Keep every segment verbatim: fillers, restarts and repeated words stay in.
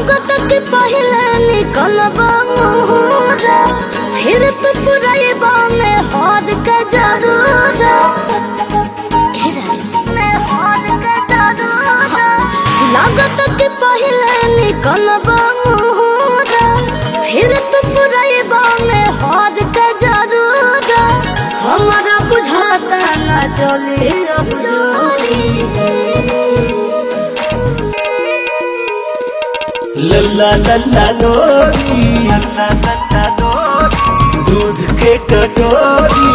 लागत के पहले निकलबा मुहरा फिर तू पुरैबा में हाथ के जरूर हे राजा में हाथ के जरूर लागत के पहले निकलबा मुहरा फिर तू पुरैबा में हाथ के जरूर हमारा बुझाता ना चले अब जोरी लल्ला लल्ला लोरी लल्ला लल्ला लोरी दूध के कटोरी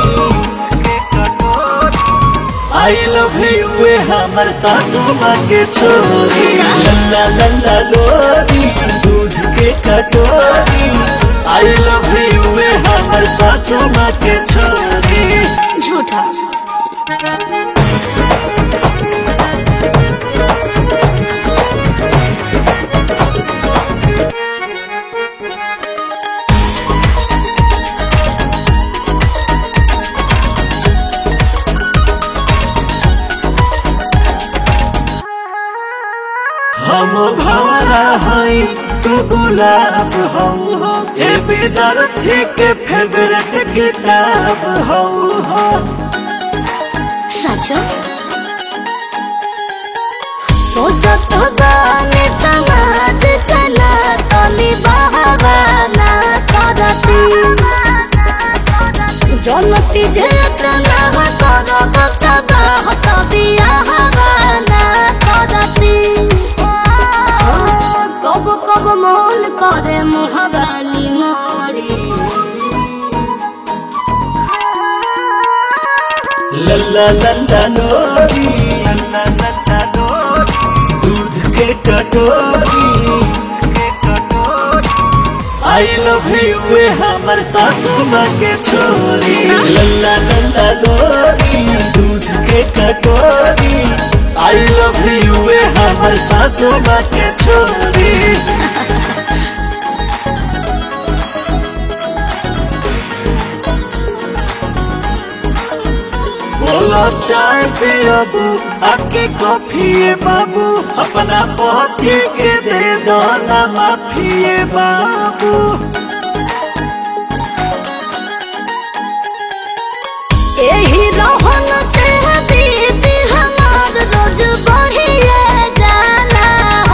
आई लव यू वे हमर सासू माँ के छोरी लल्ला लल्ला लोरी दूध के कटोरी आई लव यू वे हमर सासू माँ के छोरी झूठा हम भंवरा हई तू गुलाब हो हो ए विद्यार्थी के फेवरेट किताब हो हो सच सोचत गाने समाज तना तनी बहावाना करती जनती जेतना करब तबाह तबिया हवाना करती कब कब मन करे मुहगाली मोरी लल्ला लल्ला लोरी लल्ला लल्ला लोरी दूध के कटोरी आई लव यू वे हमर सासू माँ के छोरी लल्ला लल्ला लोरी दूध के कटोरी आई लव यू वे हमर सासू माँ के छोरी बोलो चाय पियबू आके कॉफी बाबू अपना पति के दे दो ना माफी बाबू यही रहन से बीती हमार रोज बढ़िए जाला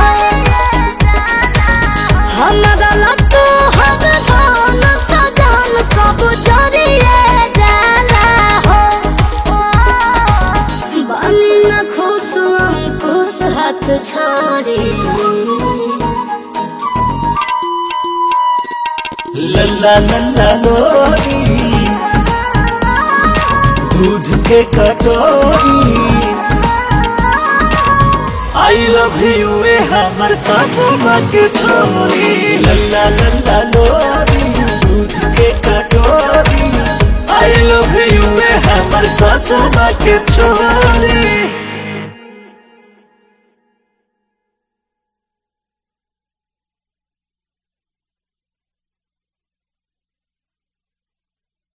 हमारा लट्टू हर धन सजन सब जरिए जाला हो बनी न खुश अंकुश हाथ छोड़ी लल्ला लल्ला लोरी दूध के कटोरी आई लव यू वे हमर सासू माँ के छोरी लल्ला लल्ला लोरी दूध के कटोरी आई लव यू वे हमर सासू माँ के छोरी।